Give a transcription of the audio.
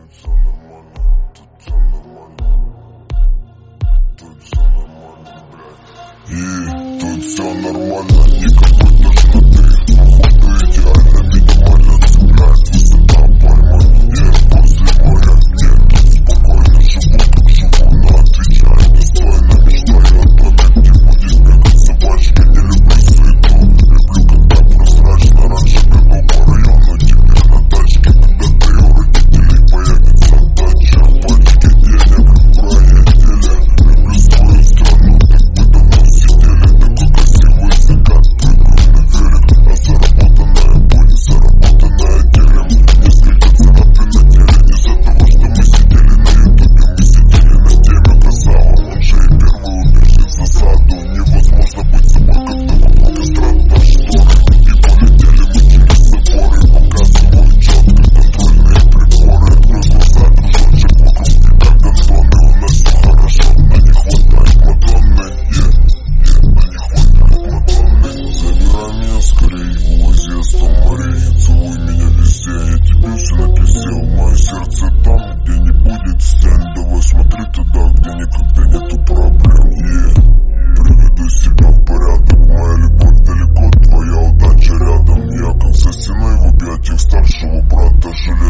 все нормально, тут все нормально. Тут все нормально, блядь. И тут все нормально, никакой тошноты. Походу идеально, минимально цепляет высота пальма. После моря мне тут спокойно живу, как живу, но отвечаю достойно. Мечтаю о доме, где будет бегать собачка. Не люблю суету, люблю, когда прозрачно. Раньше бегал по району, теперь на тачке. Когда ты у родителей появится дача, пачки денег в райотделе. Люблю свою страну, так бы давно сидели. Такой красивый закат, прыгаю на велик. А заработанная будет заработанная делем. Несколько царапин на теле из-за того, что мы сидели на ютубе. Мы сидели на теме красава. Он же и первый убежит в засаду. Невозможно быть собой, когда вокруг эстрада шторы. И полетели мы через заборы. Показываю четко контрольные приборы. Открой глаза, кружочек вокруг тебя гондоны. У нас все хорошо, а не хватает Мадонны. А не хватает Мадонны. Забирай меня скорей, увози я 100 морей. Целуй меня везде, я тебе все написал. Мое сердце там, где не будет стен. Давай смотри туда, где никогда нету проблем. Приведу себя в порядок, моя любовь далеко, твоя удача рядом. Я как за стеной в объятиях старшего брата железа.